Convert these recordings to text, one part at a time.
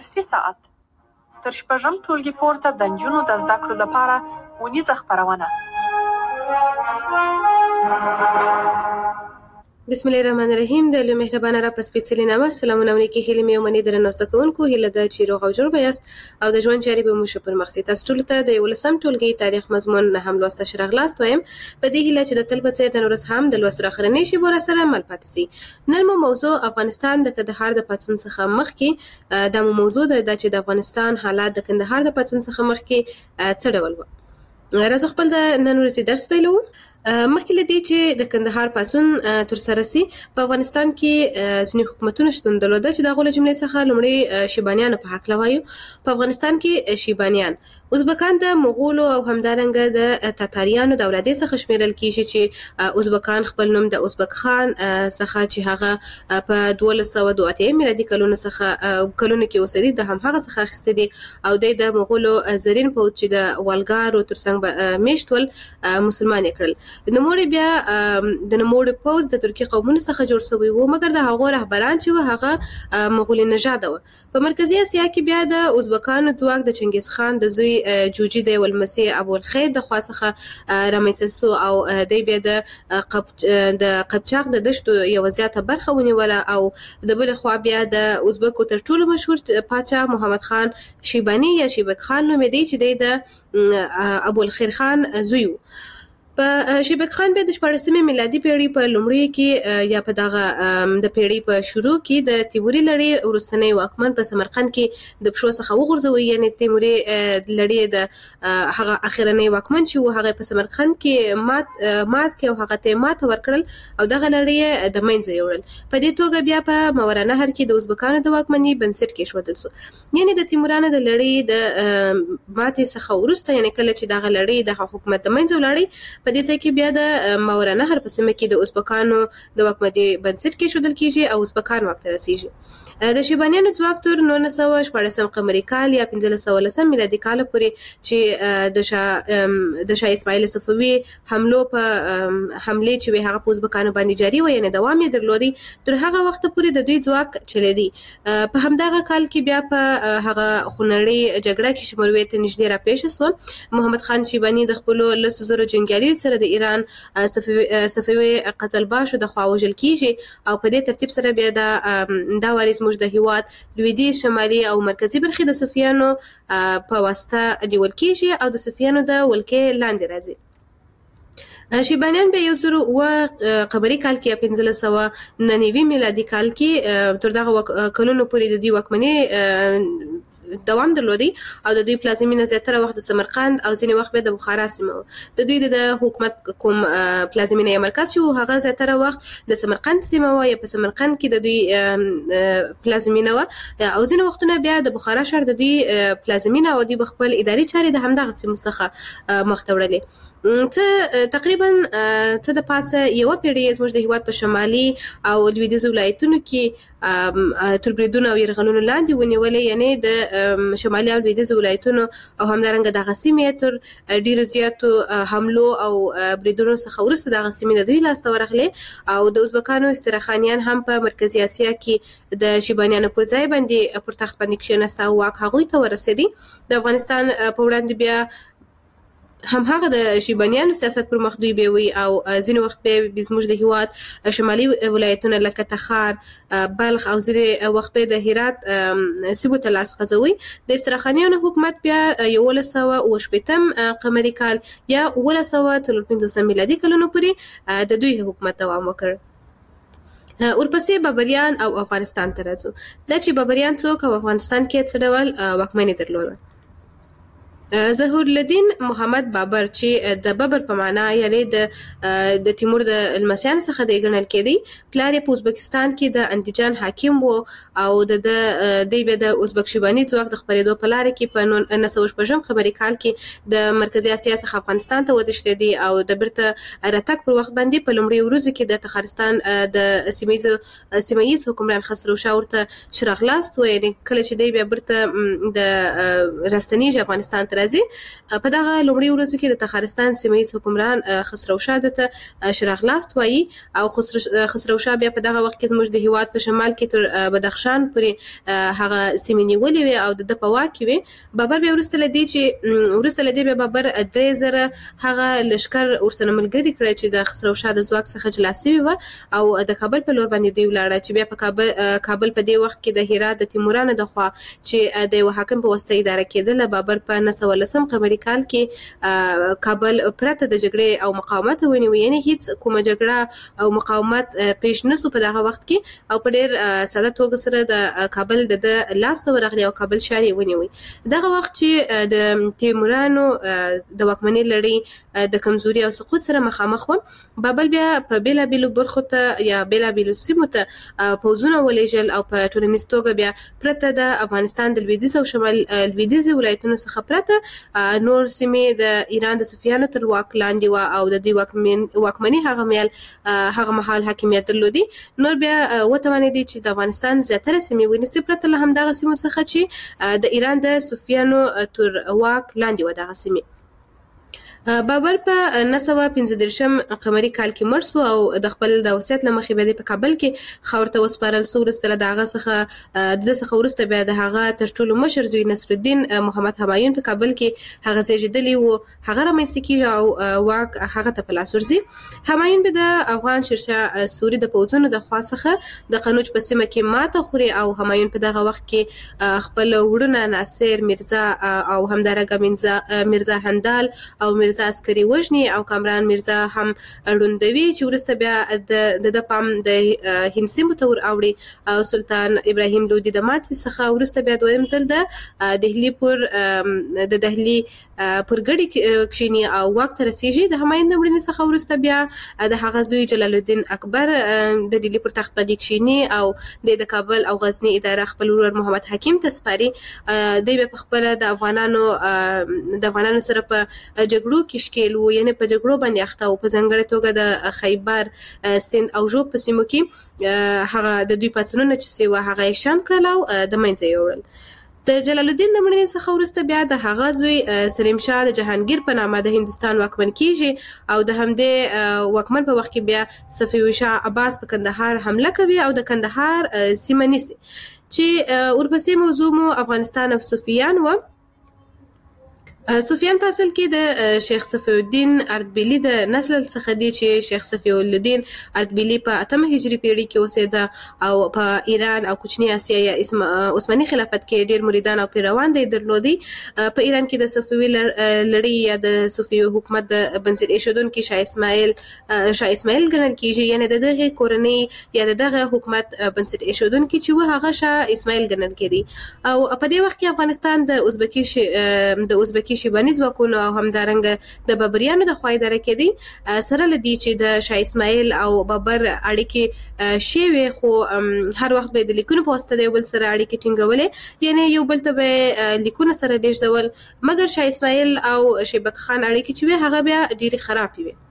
3 ساعت تر شپږم ټولګي پورته د نجونو د زده کړو لپاره ونیزه خپرونه. بسم الله الرحمن الرحیم. د لوی مهربانه را په سپېڅلي نامه سلامونه او نیکې هیلې مې ومنې درنو زده کوونکو. هیله ده چې روغ او جوړ به یاست او د ژوند چارې به مو ښه پرمخ ځي. تاسو ټولو ته د 11م ټولګي تاریخ مضمون نه هم لوسته ښه راغلاست وایم په دې هیله چې د تل په څېر نن ورځ هم د لوستلو اخرنۍ شېبو راسره مل پاتې سي. نن مو موضوع افغانستان د کندهار د پاڅون څخه مخکې دا مو موضوع ده چې د افغانستان حالات د کندهار د پاڅون څخه مخکې څه ډول وو. راځو خپل د نن ورځې درس پیلوو. مخکې له دې چې د کندهار پاڅون ترسره سي په افغانستان کې ځینې حکومتونه شتون درلوده چې د هغو له جملې څخه لومړی شیبانیانو په هکله وایو. په افغانستان کې شیبانیان ازبکان د مغولو او همدارنګه د تاتاریانو د اولادې څخه شمیرل کیږي چې ازبکان خپل نوم د ازبک خان څخه چې هغه په 1202 میلادي کلونو کې اوسېدی د همهغه څخه اخیستی دی او د مغولو زرین پوځ چې د والګارو ترڅنګ میشت ول مسلمان یې کړل. نوموړی بیا د نوموړي پوځ د ترکي قومونو څخه جوړ شوی و مګر د هغو رهبران چې و هغه مغولي نژاده و. په مرکزي اسیا کې بیا د ازبکانو ځواک د چنګیز خان د زوی جوجي د ولمسي ابو الخیر د خوا څخه رامنځته سو او دی بیا د قبچاق د دشتو یوه زیاته برخه ونیوله او د بلې خوا بیا د ازبکو تر ټولو مشهور پاچا محمد خان شیباني یا شیبک خان نومېدی چې دی د ابو الخیر خان زوی و. په شیبک خان بیا د 14مې میلادي پیړۍ په لومړیو کې یا په دغه د پیړۍ په شروع کې د تیموري لړۍ وروستنی واکمن په سمرقند کې د پښو څخه وغورځوي. یعنې تیموري لړۍ د هغه اخرنی واکمن چې و هغه په سمرقند کې مات کې او هغه ته ماته ورکړل او دغه لړۍ د منځه یوړل. په دې توګه بیا په ماوراءنهر کې د ازبکانو د واکمنۍ بنسټ کېښودل سو. یعنې د تیمورانو د لړۍ د ماتې څخه وروسته یعنې کله چې دغه لړۍ د حکومت د منځه ولاړی په دې ځای کې بیا د ماوراءنهر په سیمه کې د ازبکانو د واکمنۍ بنسټ کېښودل کېږي او ازبکان واک ته رسېږي. د شیبانیانو ځواک تر 1914 قمري کال یا 1510 میلادي کال پورې چې د شاه اسماعیل صفوي حملو په حملې چې هغه په ازبکانو باندې جاري و یعنې دوام یې درلودی تر هغه وخت پورې د دوی ځواک چلیدي. په همدغه کال کې بیا په هغه خونړۍ جګړه کې چې مروې ته نږدې راپېښه سوه محمد خان شیباني د خپلو 100,000 جنګیالیو سره د ایران صفوي قزلباشو د خوا وژل کیږي او په دې ترتیب سره بیا دا واري زموږ د هیواد لویدیځ شمالي او مرکزي برخې د صفویانو په واسطه نیول کیږي او د صفویانو د ولکې لاندې راځي. شیبانیان به 1009 قمري کال کې 1599 میلادي کال کې تر دغه کلونو پورې د دوی واکمنۍ دوام درلودي او د دوی پلازمینه زیاتره وخت د سمرقند او ځینې وخت به د بخارا سیمه و. د دوی د حکومت کوم پلازمینه یا مرکز چې هغه زیاتره وخت د سمرقند سیمه و یا په سمرقند کې د دوی پلازمینه و او ځینې وختونه بیا د بخارا ښار د دوی پلازمینه او دوی خپل اداري چارې د همدغه سیمو څخه مخ ته وړلې. تقریبا څه د پاسه یوه پیړۍ زموږ د هیواد په شمالي او لویدیځو ولایتونو کې تر بریدونو او یرغلونو لاندې ونیولې یعنې د شمالي او لویدیځو ولایتونو او همدارنګه دغه سیمې تر ډیرو زیاتو حملو او بریدونو څخه وروسته دغه سیمې د دوی لاسته ورغلې او د ازبکانو استراخانیان هم په مرکزي اسیا کې د شیبانیانو پر ځای باندې پر تخت باندې کښېناسته او واک هغوی ته ورسېدی. د افغانستان په وړاندې بیا همهغه د شیبانیانو سیاست پر مخ دوی بیوي او ځینې وخت به زموږ د هیواد شمالي ولایتونه لکه تخار بلخ او ځینې وخت به د هرات سیمو ته لاس غځوي. د استراخانیانو حکومت بیا 1180 قمري کال یا 1954 میلادي کلونو پورې د دوی حکومت دوام وکړ. ورپسې بابریان او افغانستان ته راځو. دا چې بابریان څوک او افغانستان کې څه ډول واکمني درلوده. ظهور الدین محمد بابر چې د بابر په معنا یعنی د تیمور د لمسیانو څخه دی ګڼل کېدی. پلار یې په ازبکستان کې د اندیجان حاکم و او دی به د ازبک شیباني ځواک د خپرېدو په لاره کې په 1906 قمري کال کې د مرکزي اسیا څخه افغانستان ته وتښتېدی او د بیرته راتګ پر وخت باندې په لومړي ورځو کې د تخارستان د سیمه ییز حکمران خسرو شاه ورته ښه راغلاست و. یعنې کله چې دی بیا بیرته د راستنیږي افغانستان ته ته راځي. په دغه لومړي ورځو کې د تخارستان سیمه ییز حکمران خسرو شاه ته شراغلاست وایي او خسرو شاه بیا په دغه وخت کې زموږ د هیواد په شمال کې تر بدخشان پورې هغه سیمې نیولې وي او د په واک کې وي. بابر بیا وروسته لدې بیا بابر 3000 هغه لشکر ورسره ملګري کړی چې د خسرو شاه د ځواک څخه جلا شوي و او د کابل په لور باندې دی ولاړه چې بیا په کابل په دې وخت کې د هرات د تیمورانو د خوا چې د یو حاکم په واسطه اداره کېدله. بابر په 1910 قمري کال کې کابل پرته د جګړې او مقاومت ونیو، یعنی هیڅ کومه جګړه او مقاومت پیش نسو په دغه وخت کې او په ډېر ساده توګه سره د کابل د لاس ته ورغلی او کابل ښار یې ونیوی. دغه وخت چې د تیمورانو د واکمنۍ لړۍ د کمزوري او سقوط سره مخامخ و، بابل بیا په بیلابیلو برخو ته یا بیلابیلو سیمو ته پوځونه ولېږل او په ټولنیز توګه بیا پرته د افغانستان د لویدیځ او شمال لویدیځ ولایتونو څخه پرته نور سیمې د ایران د صفویانو تر واک لاندې و او د دوی واکمنۍ هغه مهال حاکمیت درلودي. نور بیا وتوانېدي چې د افغانستان زیاتره سیمې ونیسي پرته له همدغه سیمو څخه چې د ایران د صفویانو تر واک لاندې و دغه سیمې. بابر په 915 قمري کال کې مړ شو او د خپل د وصیت له مخې به په کابل کې خاور ته وسپارل شو. وروسته له هغه څخه وروسته بیا د هغه تر ټولو مشر زوی نصر الدین محمد همایون په کابل کې هغه زیږېدلی و، هغه رامنځته کېږي او واک هغه ته په لاس ورځي. همایون به د افغان شیرشاه سوري د پوځونو د خوا څخه د قنوج په سیمه کې ماته خوري او همایون په دغه وخت کې خپل وروڼه ناصر میرزا او همدارنګه میرزا هندال او میرزا عسکري وژني او کامران میرزا هم ړوندوي چې وروسته بیا د پام د هند سیمو ته ور اوړي او سلطان ابراهیم لودي د ماتې څخه وروسته بیا دویم ځل د دهلي پر ګډي کښینی او واک ته رسیږي. د همایون د مړینې څخه وروسته بیا د هغه زوی جلال الدین اکبر د دهلي پر تخت باندې کښینی او د کابل او غزنی اداره خپل ورور محمد حکیم ته سپاري. دی په خپل د افغانانو سره په جګړو کې شکیل وو، یعنی په جګړو باندې اخته او په ځانګړې توګه د خیبر سند او ژوب په سیمو کې هغه د دوی پاڅونونه چې سوه هغه یې شان کړل او د منځه یې وړل. د جلال الدین د مړینې څخه وروسته بیا د هغه زوی سلیم شاه د جهانگیر په نامه د هندوستان واکمن کیږي او د همدې واکمن په وخت کې بیا صفوي شاه عباس په کندهار حمله کوي او د کندهار سیمه نیسي چې ورپسې موضوع مو افغانستان او صفویان و. صفویان په اصل کې د شیخ صفی الدین اردبیلی د نسل څخه دی چې شیخ صفی الدین اردبیلی په 8 هجری پیړۍ کې اوسېده او په ایران او کوچنی اسیا یا عثماني خلافت کې ډېر مریدان او پیروان درلودي. په ایران کې د صفوي لړۍ یا د صفوي حکومت د بنسټ ایښودونکي شاه اسماعیل ګڼل کېږي، یعنی دغه کورنۍ یا دغه حکومت بنسټ ایښودونکي چې و هغه شاه اسماعیل ګڼل کېدی او په دې وخت کې افغانستان د ازبکي شیباني ځواکونو او همدارنګه د بابریانو د خوا اداره کېدی. سره له دې چې د شاه اسماعیل او بابر اړیکې شوې خو هر وخت به د لیکونو په واسطه د یو بل سره اړیکې ټینګولې، یعنی یو بل ته به لیکونه سره لیږدول، مګر شاه اسماعیل او شیبک خان اړیکې چې وې هغه بیا ډېرې خرابې وې.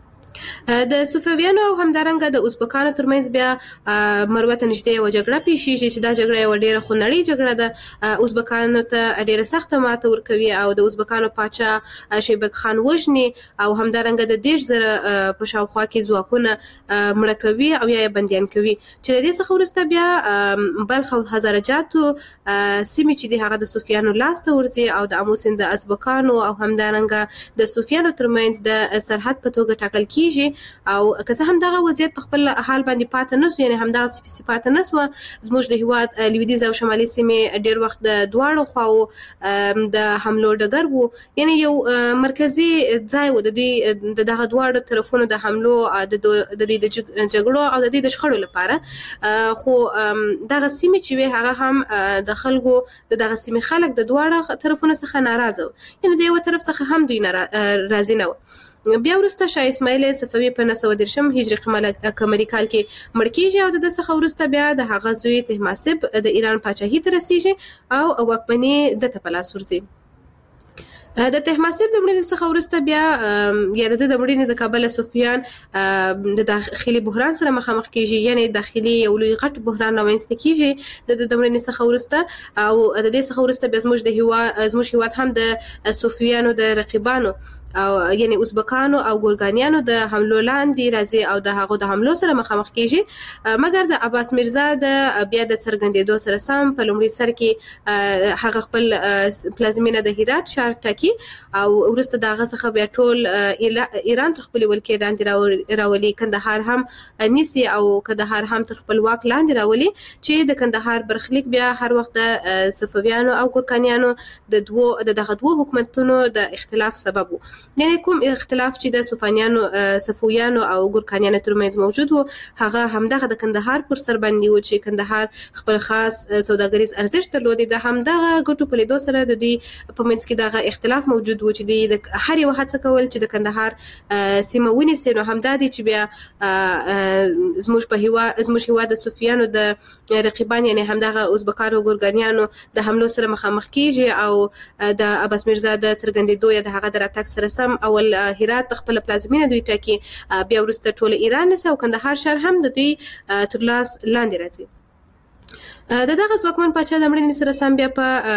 د صفویانو او همدارنګه د ازبکانو ترمنځ بیا مروته نږدې یوه جګړه پیښیږي چې دا جګړه یوه ډېره خونړۍ جګړه ده. ازبکانو ته ډېره سخته ماته ورکوي او د ازبکانو پاچا شیبک خان وژني او همدارنګه د 10,000 په شاوخوا کې ځواکونه مړه کوي او یا یې بندیان کوي چې د دې څخه وروسته بیا بلخ او هزارجاتو سیمې چې دي هغه د صفویانو لاس ته ورځي او د امو سیند د ازبکانو او همدارنګه د صفویانو ترمنځ د سرحد په توګه ټاکل کیږي. او که څه هم دغه وضعیت په خپل حال باندې پاتې نسو، یعنی همدغه پاتې نسو، زموږ د هیواد لویدیځ او شمالي سیمې ډېر وخت د دواړو خواو د حملو ډګر وو، یعنی یو مرکزي ځای و د دوی دغه دواړو طرفونو د حملو د دوی د جګړو او د دوی د شخړو لپاره. خو دغه سیمې چې وې هغه هم د خلکو دغه سیمې خلک د دواړو طرفونو څخه ناراضه وو، یعنی د یو طرف څخه هم دوی راضي نه وو. بیا وروسته شاه اسماعیل صفوي په 913 هجري قمري کال کې مړ کېږي او د ده څخه وروسته بیا د هغه زوی طهماسب د ایران پاچاهي ته رسیږي او واکمني ده ته په لاس ورځي. د طهماسب د مړینې څخه وروسته بیا یا د مړینې د کابل سفیان د داخلي بحران سره مخامخ کیږي، یعنی داخلي یو لوی غټ بحران رامنځته کیږي د مړینې څخه وروسته، او د دې څخه وروسته بیا زموږ هیواد هم د صوفیانو د رقیبانو او یعنی ازبکانو او ګورګانیانو د حملو لاندې راځي او د هغو د حملو سره مخامخ کیږي. مګر د عباس میرزا د بیا د څرګندېدو سره سم په لومړي سر کې هغه خپل پلازمینه د هرات ښار ټاکي او وروسته د هغه څخه بیا ټول ایران تر خپل ولکې لاندې راولي، کندهار هم نیسي او کندهار هم تر خپل واک لاندې راولي، چې د کندهار برخلیک بیا هر وخت د صفویانو او ګورکانیانو د دغه دوه حکومتونو د اختلاف سبب و. یعنی کوم اختلاف چې د صفویانو او ګورکانیانو ترمنځ موجود و، هغه همدغه د کندهار پر سر باندې و چې کندهار خپل خاص سوداګریز ارزښت درلود. د همدغه ګټو په لیدو سره د دوی په منځ کې دغه اختلاف موجود و چې د هر یو هڅه کول چې د کندهار سیمه ونیسي. نو همدا دی چې بیا زموږ هیواد د صوفیانو د رقیبان یعنی همدغه ازبکانو ګورګانیانو د حملو سره مخامخ کیږي او د عباس میرزا د څرګندېدو یا د هغه د راتګ سره سم اول هرات خپل پلازمینه دوی ټاکي، بیا وروسته ټول ایران نیسي او کندهار ښار هم د دوی تر لاس لاندې راځي. د دغه ځواکمن پاچا د مړینې سره سم بیا په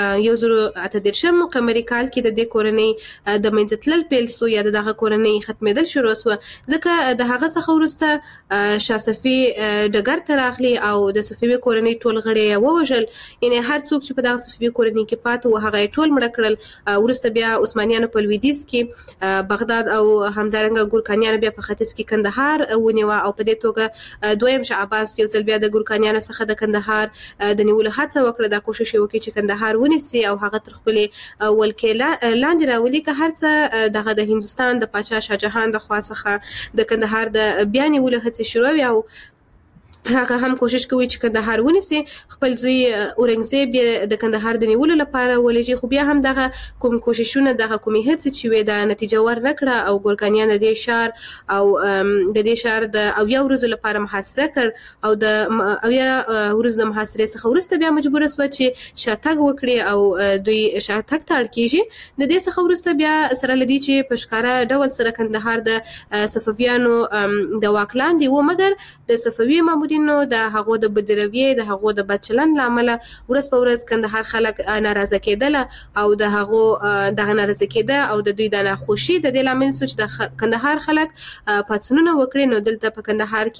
1938 قمري کال کې د دې کورنۍ د منځه تلل پیل سو یا دغه کورنۍ ختمېدل شروع سو، ځکه د هغه څخه وروسته شاه صفي ډګر ته راغلی او د صفوي کورنۍ ټول غړي ووژل. یعنی هر څوک چې په دغه صفوي کورنۍ کې پاتې و هغه ټول مړه کړل. وروسته بیا عثمانیانو په لویدیځ کې بغداد او همدارنګه ګورکانیانو بیا په ختیځ کې کندهار ونیوه او په دې توګه دویم شاه عباس یو ځل بیا د ګورکانیانو څخه د کندهار د نیولو هڅه وکړه، دا کوشش وکړي چې کندهار ونیسي او هغه تر خپل ولکې لاندې راولي، که هر څه دغه د هندوستان د پاچا شاه جهان د خوا څخه د کندهار د بیا نیولو هڅې شروع وي او هغه هم کوشش کوي چې کندهار ونیسي. خپل زوی اورنګزیب د کندهار د نیولو لپاره ولېږي، خو بیا هم دغه کوم کوششونه دغه کومې هڅې چې وې د نتیجه ور نه کړه او ګورکانیان د دې شهر او د دې شهر د اویا ورځو لپاره محاصره کړ او د اویا ورځو د محاصرې څخه وروسته بیا مجبور شو چې شاتګ وکړي او دوی شاتګ ته اړ کېږي. د دې څخه وروسته بیا سره لدی چې په ښکاره ډول سره کندهار د صفویانو د واک لاندې و، مګر د صفوي مامورینو د هغو د بدرویې د هغو د بد چلند له امله ورځ په ورځ کندهار خلک ناراضه کېدل او د هغو دغه ناراضه کېده او د دوی د ناخوشي د دې لامل شو چې د کندهار خلک پاڅونونه وکړي. نو دلته په کندهار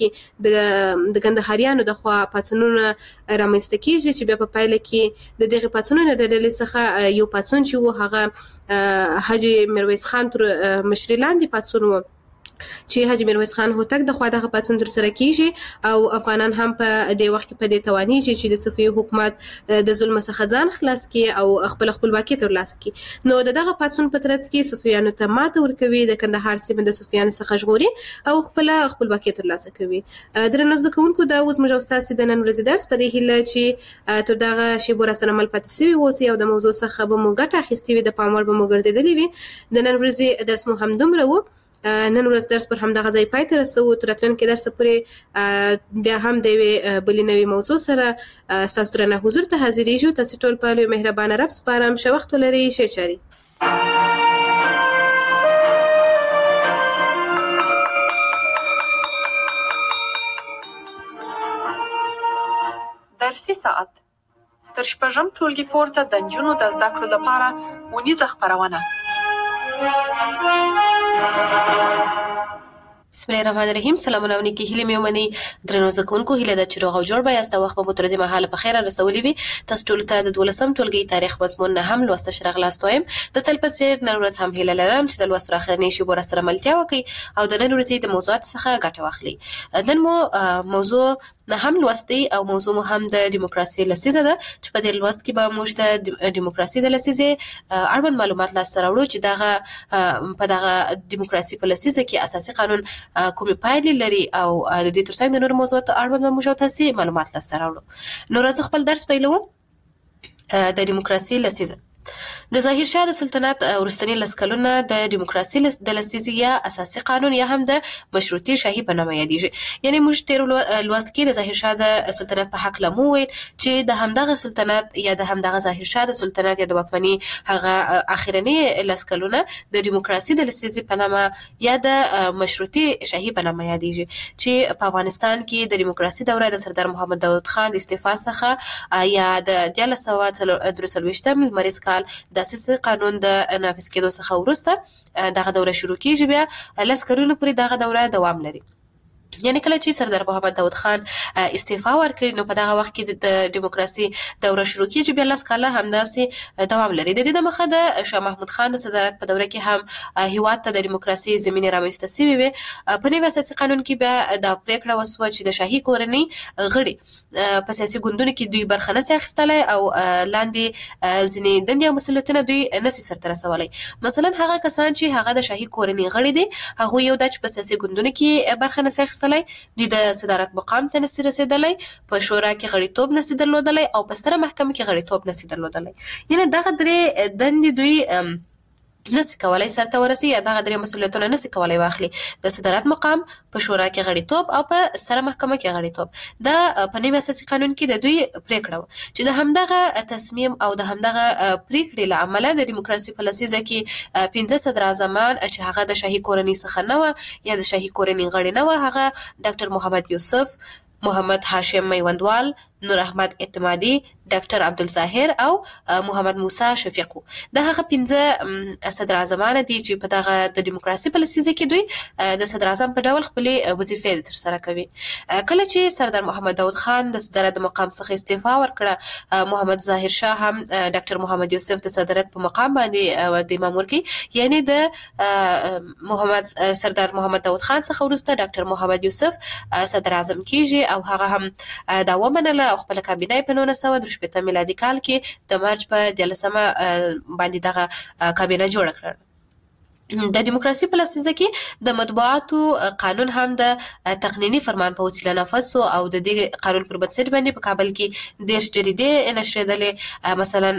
کې د کندهاریانو د خوا پاڅونونه رامنځته کېږي چې بیا په پایله کې د دغه پاڅونونو د ډلې څخه یو پاڅون چې و هغه حاجي میرویس خان تر مشرۍ لاندې پاڅون و چې حاجي میرویس خان هوتک د خوا دغه پاڅون تر سره کیږي او افغانان هم په دې وخت کې په دې توانیږي چې د صفوي حکومت د ظلم څخه ځان خلاص کړي او خپل خپلواکي ترلاسه کړي. نو دغه پاڅون په ترڅ کې صفویانو ته ماته ورکوي، د کندهار سیمه د صفویانو څخه ژغوري او خپل خپلواکي ترلاسه کوي. درنو زده کوونکو، دا اوس موږ تاسو د نن ورځې درس په دې هیله چې تر دغه شیبو را سره مل پاتې شوي اوسئ او د موضوع څخه به مو ګټه اخیستې وي، د پام وړ به مو ګرځېدلې وي. د نن ورځې درس مو همدومره و. نن ورځ درس پر همدغه ځای پای ته رسوو. تر راتلونکي درس پورې بیا هم د یوې بلې نوې موضوع سره ستاسو درنه حضور ته حاضرېږو. تاسو ټول په لوی مهربانه رب سپارم. ښه وخت ولرئ. ښې چارې. درسي ساعت تر شپږم ټولګي پورته د نجونو د زده کړو لپاره ونیزه خپرونه. بسم الله الرحمن الرحیم. سلامونه علیکم. هیله مې ومني درنو زده کوونکو، هیله ده چې روغ او جوړ به یاست. وخت به مو تر دې مهاله په خیر رسولي وي. تاسو ټول ته د 12م ټولګي تاریخ مضمون نه هم لوسته شرغلاست وایم. د تل په څیر نن ورځ هم هیله لرم چې د لوست راخرنې شی بور سره ملتیا وکړي او د نن ورځې د موضوعات څخه ګټه واخلي. نن مو موضوع نه هم لوستي او موضوع مو هم د دیموکراسي لسیزه ده چې په دې لوست کې به موږ د دیموکراسي د لسیزه اړوند معلومات لاسته راوړو چې دغه په دغه دیموکراسي په لسیزه کې اساسي قانون کومې پایلې لري او د دې ترڅنګ د نورو موضوعاتو اړوند موږ تاسو معلومات لاسته راوړو. نو راځو خپل درس پیلوو. د دیموکراسي لسیزه. د ظاهر شاه د سلطنت وروستنی لس کلونه د دیموکراسي د لسیزې یا اساسي قانون یا هم د مشروطي شاهي په نامه یادېږي. یعنی موږ تیر لوست کې د ظاهر شاه د سلطنت په حق لمو ویل چې د همدغه سلطنت یا د همدغه ظاهر شاه د سلطنت یا د واکمنۍ هغه اخرنی لس کلونه د دیموکراسي د لسیزې په نامه یا د مشروطي شاهي په نامه یادېږي چې په افغانستان کې د دیموکراسي دوره د سردار محمد داود خان د استعفا څخه یا د 1943 لمریز کال د اساسي قانون د نافذ کېدو څخه وروسته دغه دوره شروع کیږي. بیا لس کلونو پورې دغه دوره دوام لري. یعنی کله چې سردار محمد داود خان استعفا ورکړي نو په دغه وخت کې د دیموکراسي دوره شروع کیږي. بیا لس کاله همداسې دوام لري. د دې د مخه د شاه محمود خان د صدارت په دوره کې هم هیواد ته د دیموکراسي زمینه رامنځته شوې وي. په نوي اساسي قانون کې بیا د پریکړه وسوه چې د شاهي کورنۍ غړي په سیاسي ګوندونو کې دوی برخه نه اخیستلای او لاندې ځینې دندې او مسؤلیتونه دوی نشي سرته رسولای. مثلا هغه کسان چې هغه د شاهي کورنۍ غړي دي هغه یو د سیاسي ګوندونو کې برخه نه اخیستلای، دوی د صدارت مقام ته نشي رسیدلای، په شورا کې غړیتوب نشي درلودلای او په ستره محکمه کې غړیتوب نشي درلودلای. یعنی دغه درې دندې دوی نشي کولای سرته ورسي یا دغه درې مسؤلیتونه نشي کولای واخلي. د صدارت مقام، په شورا کې غړیتوب او په ستره محکمه کې غړیتوب. دا په نوي اساسي قانون کې د دوی پریکړه و چې د همدغه تصمیم او د همدغه پریکړې له امله د دیموکراسي په لسیزه کې 15 صدراعظمان چې هغه د شاهي کورنۍ څخه نه و یا د شاهي کورنۍ غړي نه و، هغه ډاکټر محمد یوسف، محمد هاشم میوندوال، نور احمد اعتمادي، ډاکټر عبدالظاهر او محمد موسی شفیق. دا هغه 15 صدراعظمان دي چې په دغه د دیموکراسي په لسیزه کې دوی د صدراعظم په ډول خپل وظیفې ترسره کوي. کله چې سردار محمد داود خان د صدارت مقام څخه استعفا ورکړه، محمد ظاهر شاه هم ډاکټر محمد یوسف د صدارت په مقام باندې د مامور کې، یعنی د سردار محمد داود خان څخه وروسته ډاکټر محمد یوسف صدراعظم کیږي او هغه هم دا ومنله او خپل کابینه په 1963 میلادي کال کې د مارچ په 13 باندې دغه کابینه جوړ کړه. د دیموکراسي په لسیزه کې د مطبوعاتو قانون هم د تقنینی فرمان په وسیله نافذ شو او د دې قانون پر بنسټ باندې په کابل کې 10 جریدې نشریدلې. مثلا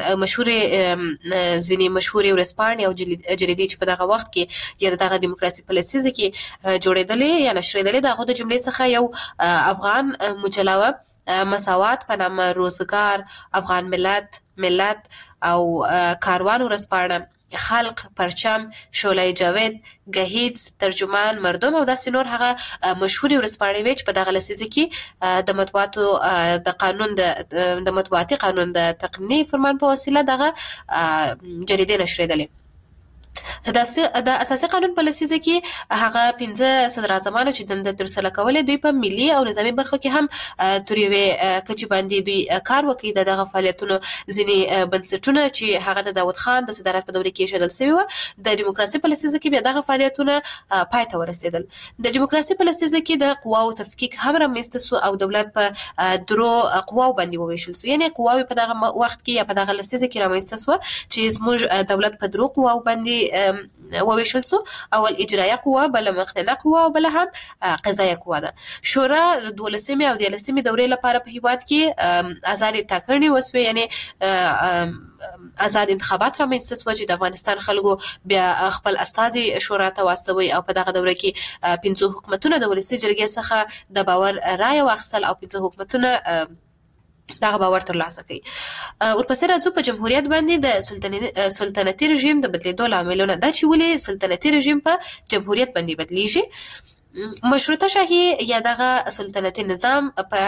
ځینې مشهورې ورځپاڼې او جریدې چې په دغه وخت کې یا دغه دیموکراسي په لسیزه کې جوړېدلې یا نشریدلې، دغه د جملې څخه یو افغان مجله، مساوات په نامه، روزګار، افغان ملت او کاروان ورځپاڼه، خلق، پرچم، شعله جاوید، گهیز، ترجمان، مردم او داسې نور هغه مشهوري ورځپاڼې وې چې په دغه لسیزه کې د مطبوعاتو د قانون د مطبوعاتي قانون د تقنیني فرمان په وسیله دغه جریدې نشریدلې. د اساسي قانون په لسیزه کې هغه 15 صدراعظمانو چې دنده ترسره کولې دوی په ملي او نظامي برخو کې هم تر یوې کچې باندې دوی کار وکړي. دغه فعالیتونو ځینې بنسټونه چې هغه د داود خان د صدارت په دوره کې ایښودل شوي وو، د دیموکراسي په لسیزه کې بیا دغه فعالیتونه پای ته ورسېدل. د دیموکراسي په لسیزه کې د قواو تفکیک هم رامنځته شو او دولت په درو قواو باندې وویشل شو. یعنی قواوې په دغه وخت کې یا په دغه لسیزه کې رامنځته شو چې زموږ دولت په درو قواو باندې وویشل شو. اول اجرایه قوه، بل مقننه قوه او بل هم قضایه قوه ده. شورا د 12 او 13 دورې لپاره په هیواد کې آزاد ټاکنې وسوې، یعنی آزاد انتخابات رامنځته شو چې د افغانستان خلکو بیا خپل استازي شورا ته واستوي او په دغه دوره کې 15 حکومتونه د ولسي جرګې څخه د باور رایه واخیستل او 15 حکومتونه دغه باور ترلاسه کوي. ورپسې راځو په جمهوریت باندې د سلطنتي رژیم د بدلیدو لاملونه. دا چې ولې سلطنتي رژیم په جمهوریت باندې بدلیږي. مشروطه شاهي یا دغه سلطنتي نظام په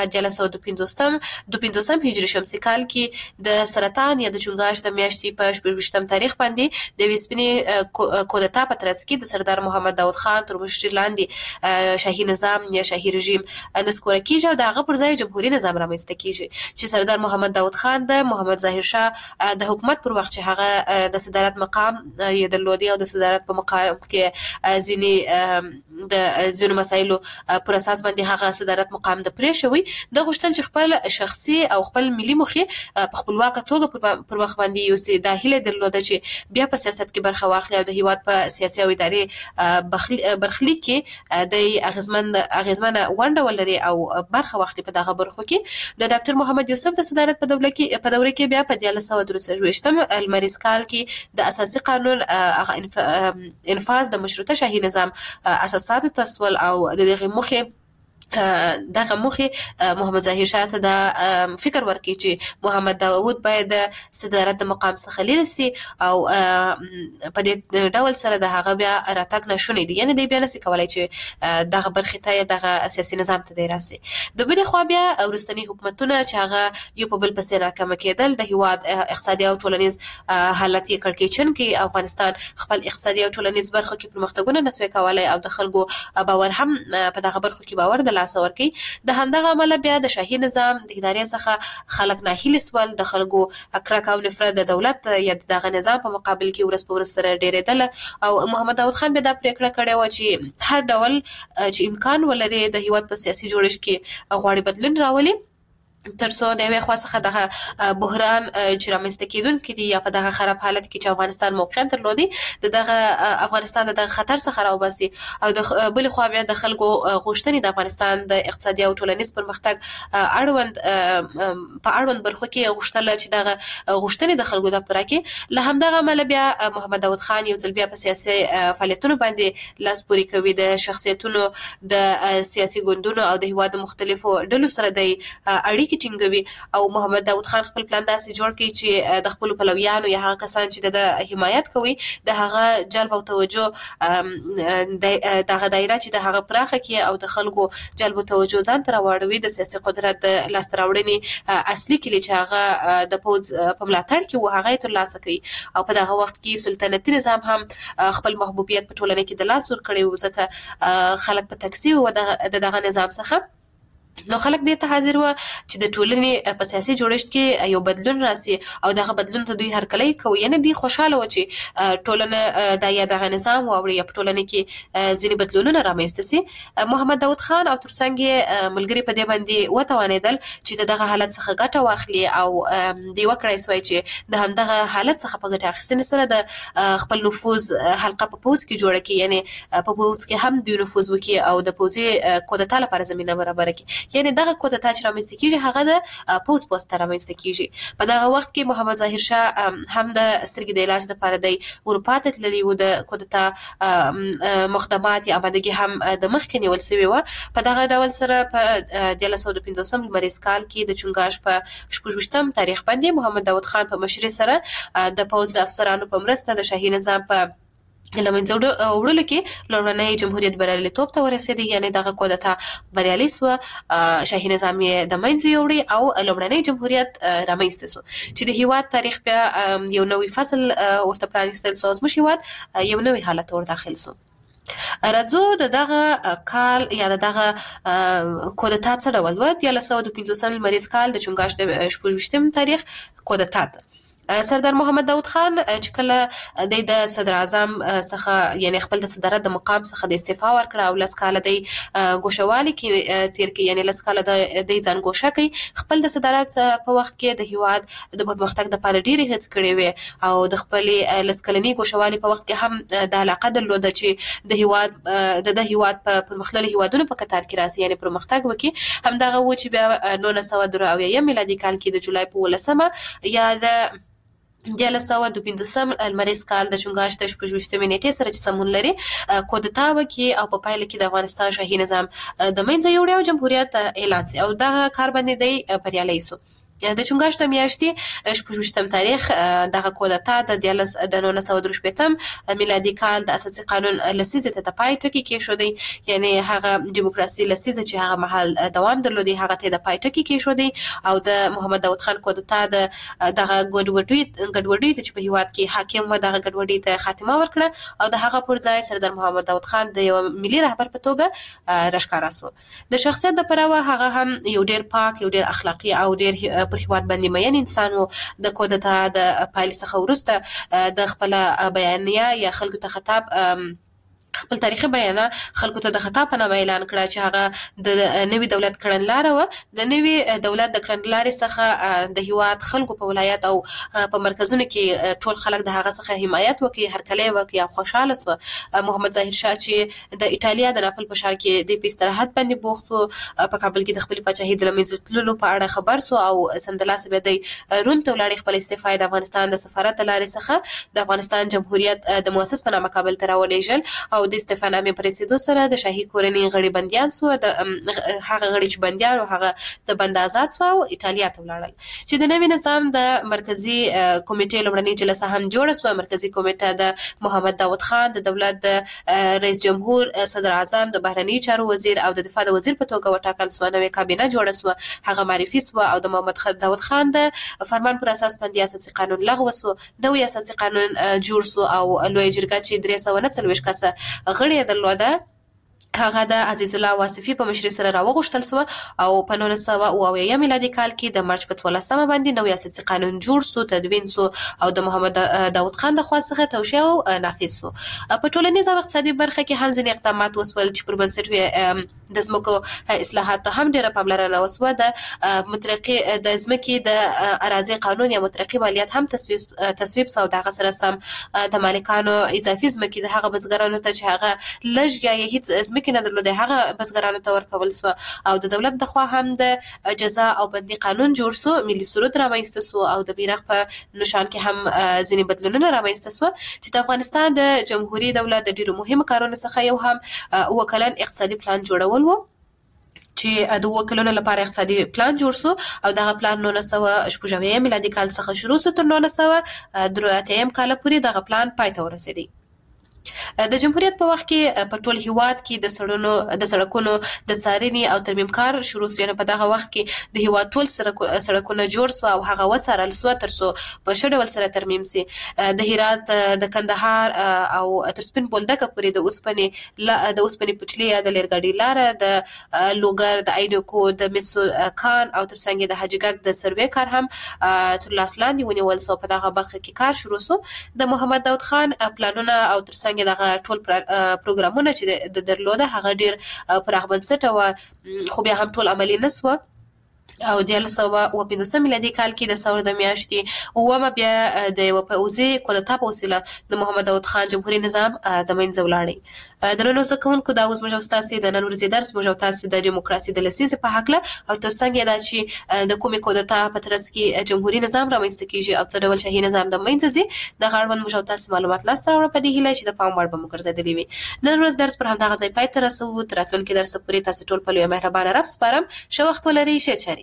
1952 هجري شمسي کال کې د سرطان یا د چنګاش د میاشتې په 28 تاریخ باندې د وسپنې کودتا په ترڅ کې د سردار محمد داود خان تر مشرۍ لاندې شاهي نظام یا شاهي رژیم نسکوره کیږي او دغه پر ځای جمهوریت نظام رامنځته کیږي چې سردار محمد داود خان د محمد ظاهر شاه د حکومت پر وخت چې هغه د صدارت مقام یې درلودي او د صدارت په مقام کې ځینې د ځینو مسایلو پر اساس باندې هغه صدارت مقام د پرې شوی د غوښتل چې خپل شخصي او خپل ملي موخې په خپلواکه توګه پر وخت باندې یوسي. دا هیله درلوده چې بیا په سیاست کې برخه واخلي او د هیواد په سیاسي او اداري برخلیک کې د اغیزمنه ونډه ولري او برخه واخلي په دغه برخو کې. د ډاکټر محمد یوسف د صدارت په دوره کې بیا په 1963 المریز کال کې د اساسي قانون انفاذ د مشروطه شاهي نظام اساساتو تسول او دغه مخې محمد ظاهر شاه ته د فکر ورکړي چې محمد داوود باید صدارت د مقام څخه لرې سي او په دې ډول سره د هغه بیا راتګ نشونی دی، یعنی دی بیا نشي کولای چې دغه برخې ته دغه سیاسي نظام ته دی راسي. د بلې خوا بیا ورستنی حکومتونه چې هغه یو په بل پسې ناکامه کېدل، د هیواد اقتصادي او ټولنیز حالت یې کړکېچن کې افغانستان خپل اقتصادي او ټولنیز برخو کې پرمختګونه نسوي کولای او د خلکو باور هم په دغه برخو کې باور د لاس ورکي. د همدغه عمله بیا د شاهي نظام د ادارې څخه خلک ناهیلي سول، د خلکو کرکه او نفرت د دولت یا دغه نظام په مقابل کې ورځ په ورځ سره ډېرېدل او محمد داود خان بیا دا پریکړه کړې و چې هر ډول چې امکان ولري د هیواد په سیاسي جوړښت کې غواړي بدلون راولي ترڅو د یوې خوا څخه دغه بحران چې رامنځته کېدونکی دی یا په دغه خراب حالت کې چې افغانستان موقعیت درلودي دغه افغانستان دغه خطر څخه راوباسي او د بلې خوا بیا د خلکو غوښتنې د افغانستان د اقتصادي او ټولنیز پرمختګ په اړوند برخو کې غوښتل چې دغه غوښتنې د خلکو د پوره کې. له همدغه عمله بیا محمد داود خان یو ځل بیا په سیاسي فعالیتونو باندې لاس پورې کوي، د شخصیتونو د سیاسي ګوندونو او د هیواد مختلفو ډلو سره د اړیکې ټینګوي او محمد داود خان خپل پلان داسې جوړ کړي چې د خپل پلویانو یا هغه کسان چې د حمایت کوي د هغه جلب او توجه دغه دایره چې د هغه پراخه کې او د خلکو جلب او توجه ځان ته راوړوي د سیاسي قدرت د لاسته راوړنې اصلي کلی چې هغه د پوځ په ملاتړ کې و هغه ترلاسه کوي او په دغه وخت کې سلطنتي نظام هم خپل محبوبیت په ټولنه کې د لاس ور کړی و ځکه خلک په تکسي و دغه نظام څخه. نو خلک دې ته حاضر و چې د ټولنې په سیاسي جوړښت کې یو بدلون راسي او دغه بدلون ته دوی هرکلی کوي، یعنی دوی خوشاله و چې ټولنه د یا دغه نظام واوړي یا په ټولنه کې ځینې بدلونونه رامنځته سي. محمد داود خان او ترڅنګ ملګري په دې باندې وتوانېدل چې دغه حالت څخه ګټه واخلي او دوی وکړای سوی چې د همدغه حالت څخه په ګټه اخیستنې سره د خپل نفوذ حلقه په پوځ کې جوړه کړي، یعنی په پوځ کې هم دوی نفوذ وکړي او د پوځي کودتا لپاره زمینه برابره کړي. یعنی دغه کودتا چې رامنځته کیږي هغه د پوځ پوسټ رامنځته کیږي. په دغه وخت کې محمد ظاهر شاه هم د سترګې د علاج لپاره د اروپا ته تللی و، د کودتا مقدمات یا آمادګي هم د مخکې نیول شوې وه. په دغه ډول سره په 1950 لمریز کال کې د چنګاش په 26 تاریخ باندې محمد داود خان په مشرۍ سره د پوځ د افسرانو په مرسته د شاهي نظام په لمنځه وړلو کې لومړنی جمهوریت بریالیتوب ته ورسېدی، یعنی دغه کودتا بریالي سوه، شاهي نظام یې د منځه یوړی او لومړنی جمهوریت رامنځته سو چې د هیواد تاریخ بیا یو نوی فصل ورته پرانیستل سو، زموږ هیواد یو نوی حالت ور داخل سو. راځو د دغه کال یا دغه کودتا څه ډول و. 1950 لمریز کال د چنګاش د 26 تاریخ کودتا ده. سردار محمد داود خان چې کله د صدر اعظم څخه یعنی خپل د صدارت د مقام څخه د استعفا ورکړه او لس کاله د ګوښوالي کې تیر کې یعنی لس کاله د ځان ګوښه کوي، خپل د صدارت په وخت کې د هیواد د پرمختګ لپاره ډېرې هڅې کړې وې او د خپل لس کلنۍ ګوښوالي په وخت کې هم د علاقه درلوده چې د هیواد په پرمختللي هیوادونو په کتار کې راسي، یعنی پرمختګ وکړي. همدغه و چې بیا 1983 میلادي کال کې د جولای په 18 یا د 1952 المریز کال د چنګاش د 26 نیټې سره چې سمون لري کودتا وکړي او په پایله کې د افغانستان شاهي نظام د منځه یوړی او جمهوریت اعلان شي او دغه کار باندې دی بریالی سو. د چنګاش د میاشتې 26 تاریخ دغه کودتا د 1963 میلادي کال د اساسي قانون لسیزه ته پای ټکی کېښودی، یعنی هغه دیموکراسي لسیزه چې هغه محل دوام درلودي هغه ته د پای ټکی کېښودی او د محمد داود خان کودتا دغه ګډوډي چې په هیواد کې حاکم و دغه ګډوډي ته خاتمه ورکړه او د هغه پر ځای سردار محمد داود خان د یو ملي رهبر په توګه راښکاره سو. د شخصیت د پلوه هغه هم یو ډیر پاک، یو ډیر اخلاقی او ډیر پر هیواد باندې مین انسان و. د کودتا د پایلې څخه وروسته د خپل بیانیه یا خلکو ته خطاب خپل تاریخي بیانیه خلکو ته د خطا په نامه اعلان کړه چې هغه د نوي دولت کړنلاره و. د نوي دولت د کړنلارې څخه د هیواد خلکو په ولایت او په مرکزونو کې ټول خلک د هغه څخه حمایت وکړي، هرکلی وکړي او خوشاله سو. محمد ظاهر شاه چې د ایټالیا د ناپل په ښار کې د استراحت باندې بوخت و، په کابل کې د خپل پاچاهۍ د له منځه تللو په اړه خبر سو او سمدلاسه بیا د روم ته ولاړ. خپل استعفا د افغانستان د سفارت د لارې څخه د افغانستان جمهوریت د مؤسس په نامه کابل ته راولېږل او د استعفا نامې په رسېدو سره د شاهي کورنۍ غړي بندیان سو. د هغه غړي چې بندیان او هغه د بند آزاد سو او ایټالیا ته ولاړل. چې د نوي نظام د مرکزی کمیټې لومړنۍ جلسه هم جوړه سو. مرکزی کمیټه د محمد داود خان د دولت د رئیس جمهور، صدر اعظم، د بهرنی چارو وزیر او د دفاع د وزیر په توګه وټاکل سو. نوې کابینه جوړه سو، هغه معرفي سو او د محمد داود خان د فرمان پر اساس باندې اساسي قانون لغوه سو. نوې اساسي قانون جوړ سو او لوی جرګه چې 349 کسه غړي درلوده هغه د عزیز الله واصفي په مشرۍ سره راوغوښتل سو او په 1990 میلادي کال کې د مارچ په 12 باندې نوې اساسي قانون جوړ سو، تدوین سو او د محمد داود خان د خوا څخه توشیح او نافذ سو. په ټولنیز او اقتصادي برخه کې هم ځینې اقدامات وسول چې پر بنسټ د ځمکو اصلاحات ته هم ډیره پاملرنه وسوه. د مطلقي د ځمکې د اراضي قانون یا مطلقي مالیات هم تصویب سو. دغه سره سم د مالکانو اضافي ځمکې د هغه بزګرانو ته چې هغه لږ یا هیڅ ځمکې نه درلوده هغه بزګرانو ته ورکول سو او د دولت د خوا هم د جزا او بندي قانون جوړ سو. ملي سرود رامنځته سو او د بیرغ په نشان کې هم ځینې بدلونونه رامنځته سو چې د افغانستان د جمهوریت دولت د ډیرو مهمو کارونو څخه یو هم وکلن اقتصادي پلان جوړول و چې د وکلونو لپاره اقتصادي پلان جوړ سو او دغه پلان 1990 میلادي کال څخه شروع سو تر 1993 کال پورې دغه پلان پای ته ورسېدی. د جمهوریت په وخت کې په ټول هیواد کې د سړکونو د څارنې او ترمیم کار شروع سو. په دغه وخت کې د هیواد ټول سړکونه جوړ سو او هغه وڅارل سو ترڅو په ښه ډول سره ترمیم سي. د هرات، د کندهار او تر سپین بولدکه پورې د اوسپنې پټلۍ، د لرګاډي لاره، د لوګر، د عینکو، د مسو کان او ترڅنګ د حاجیګک د سروې کار هم تر لاس لاندې ونیول سو. په دغه برخه کې کار شروع سو. د محمد داود خان پلانونه او ترڅنګ دغه ټول پروګرامونه چې د درلوده هغه ډیر پراخ بنسټه و خو بیا هم ټول عملي نسوه او 1915 میلادي کال کې د ثور د میاشتې اومه بیا د یو پوځي کودتا په وسیله د محمد داود خان جمهوریت نظام د منځه ولاړی. درنو زده کوونکو دا اوس موږ تاسو د نن ورځې درس موږ تاسو د دیموکراسي د لسیزې په حق له او ترڅنګ دا چې د کومې کودتا په ترڅ کې جمهوریت نظام رامنځته کیږي او څه ډول شاهي نظام د منځه ځي د غړوند موږ تاسو معلومات لاسته راوړو په دې هیله چې د پام وړ به مو ګرځېدلې وي. نن ورځ درس پر همدغه ځای پای ته رسوو. تر راتلونکي درس پورې تاسو ټول په لوی مهربانه رب سپارم. ښه وخت ولرئ. ښه چاري.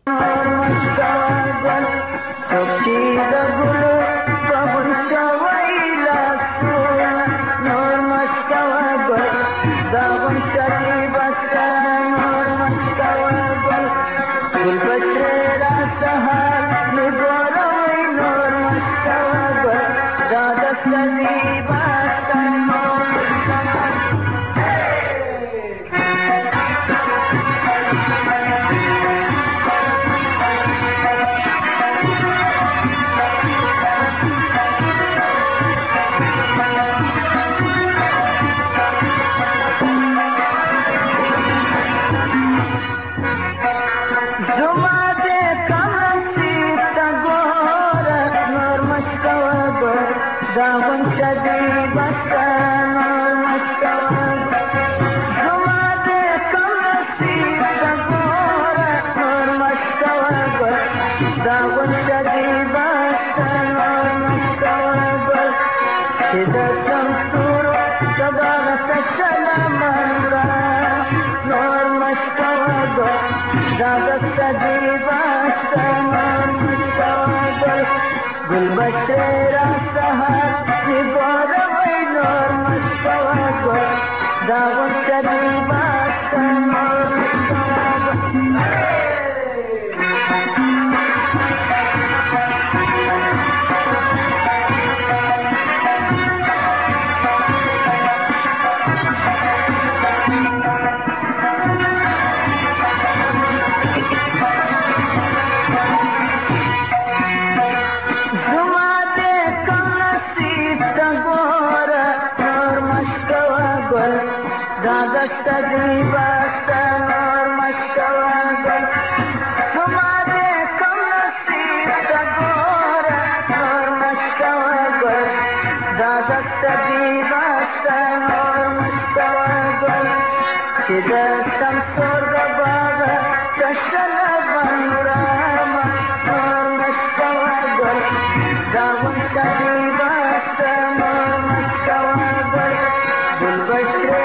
Well دادست دیبستن اور مشتوان تمہارے کم نصیب دگور اور مشتوان دادست دیبستن اور مشتوان چدستم سرگ بابا کشل بندرام اور مشتوان داون شدیبستن اور مشتوان گل بشر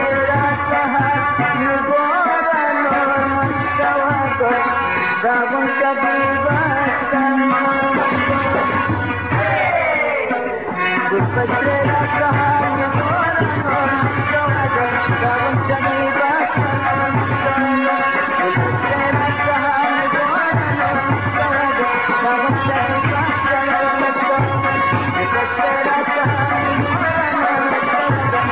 داون شبیبستن گل بشر